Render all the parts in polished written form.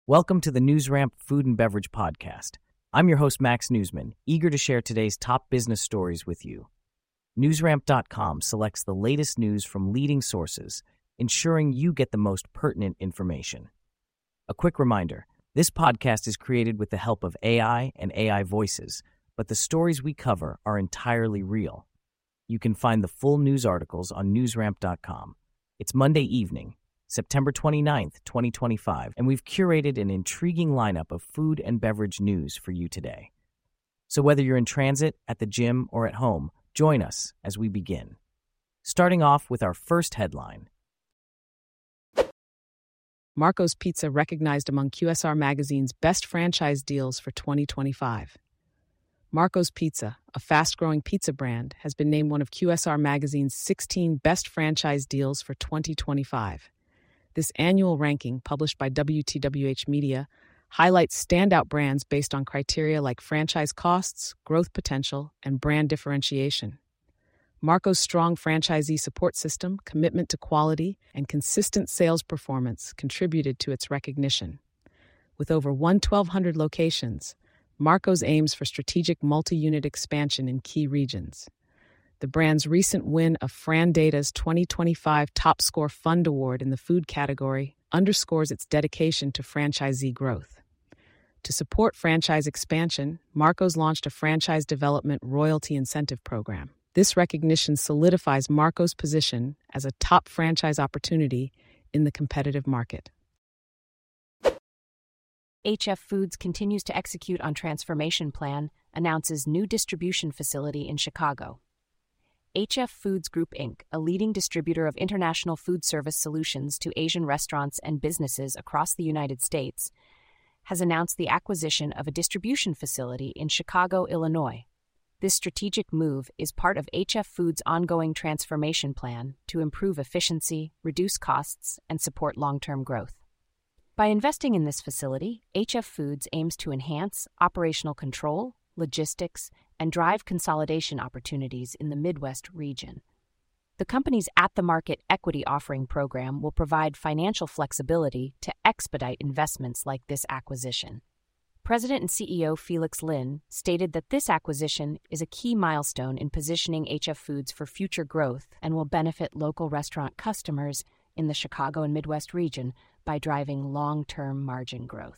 Welcome to the NewsRamp Food and Beverage Podcast. I'm your host, Max Newsman, eager to share today's top business stories with you. NewsRamp.com selects the latest news from leading sources, ensuring you get the most pertinent information. A quick reminder, this podcast is created with the help of AI and AI voices, but the stories we cover are entirely real. You can find the full news articles on NewsRamp.com. It's Monday evening, September 29th, 2025, and we've curated an intriguing lineup of food and beverage news for you today. So whether you're in transit, at the gym, or at home, join us as we begin. Starting off with our first headline. Marco's Pizza recognized among QSR Magazine's best franchise deals for 2025. Marco's Pizza, a fast-growing pizza brand, has been named one of QSR Magazine's 16 best franchise deals for 2025. This annual ranking, published by WTWH Media, highlights standout brands based on criteria like franchise costs, growth potential, and brand differentiation. Marco's strong franchisee support system, commitment to quality, and consistent sales performance contributed to its recognition. With over 1,200 locations, Marco's aims for strategic multi-unit expansion in key regions. The brand's recent win of FranData's 2025 Top Score Fund Award in the food category underscores its dedication to franchisee growth. To support franchise expansion, Marco's launched a franchise development royalty incentive program. This recognition solidifies Marco's position as a top franchise opportunity in the competitive market. HF Foods continues to execute on transformation plan, announces new distribution facility in Chicago. HF Foods Group Inc., a leading distributor of international food service solutions to Asian restaurants and businesses across the United States, has announced the acquisition of a distribution facility in Chicago, Illinois. This strategic move is part of HF Foods' ongoing transformation plan to improve efficiency, reduce costs, and support long-term growth. By investing in this facility, HF Foods aims to enhance operational control, logistics, and drive consolidation opportunities in the Midwest region. The company's at-the-market equity offering program will provide financial flexibility to expedite investments like this acquisition. President and CEO Felix Lin stated that this acquisition is a key milestone in positioning HF Foods for future growth and will benefit local restaurant customers in the Chicago and Midwest region by driving long-term margin growth.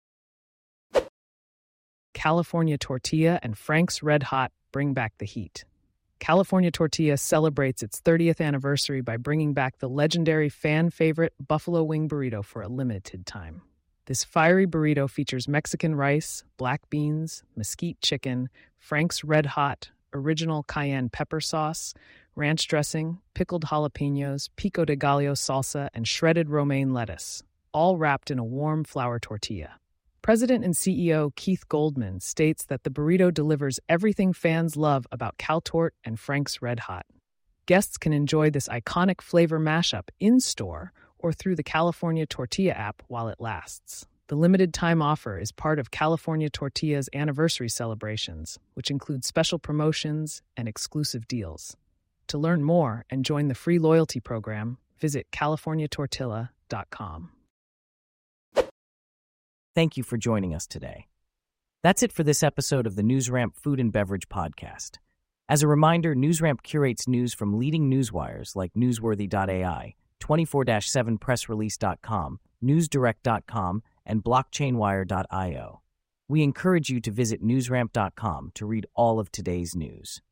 California Tortilla and Frank's Red Hot bring back the heat. California Tortilla celebrates its 30th anniversary by bringing back the legendary fan-favorite buffalo wing burrito for a limited time. This fiery burrito features Mexican rice, black beans, mesquite chicken, Frank's Red Hot, original cayenne pepper sauce, ranch dressing, pickled jalapenos, pico de gallo salsa, and shredded romaine lettuce, all wrapped in a warm flour tortilla. President and CEO Keith Goldman states that the burrito delivers everything fans love about CalTort and Frank's Red Hot. Guests can enjoy this iconic flavor mashup in-store or through the California Tortilla app while it lasts. The limited-time offer is part of California Tortilla's anniversary celebrations, which include special promotions and exclusive deals. To learn more and join the free loyalty program, visit californiatortilla.com. Thank you for joining us today. That's it for this episode of the NewsRamp Food and Beverage Podcast. As a reminder, NewsRamp curates news from leading newswires like Newsworthy.ai, 24/7pressrelease.com, NewsDirect.com, and BlockchainWire.io. We encourage you to visit NewsRamp.com to read all of today's news.